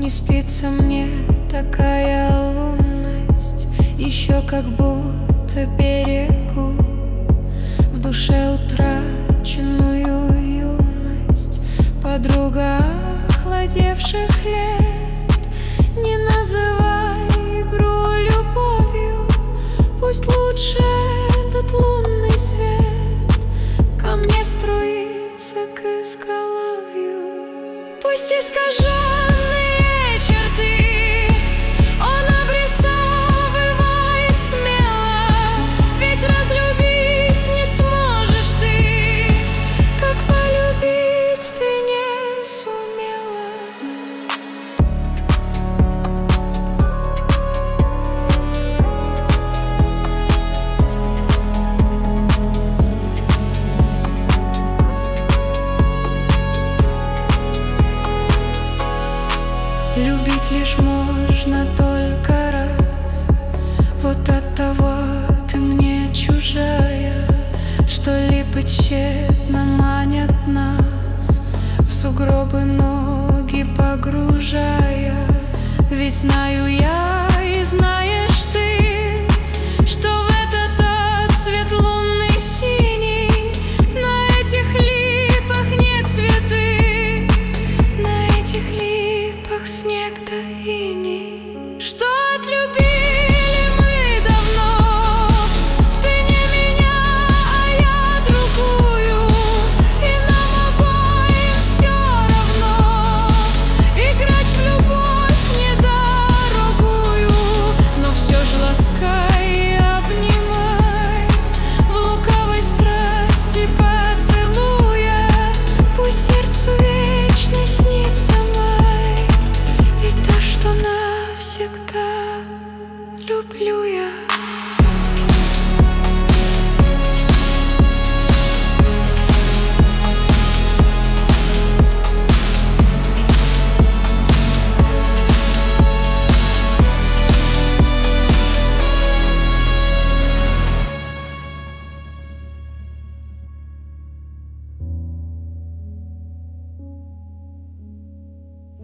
Не спится мне такая лунность, еще как будто берегу в душе утраченную юность. Подруга охладевших лет, не называй игру любовью. Пусть лучше этот лунный свет ко мне струится к изголовью. Пусть искаженные черты он обрисовывает смело, ведь разлюбить не сможешь ты, как полюбить ты не сумела. Любить лишь можно только раз, вот от того ты мне чужая, что липы тщетно манят нас в сугробы ноги погружая. Ведь знаю я и знаю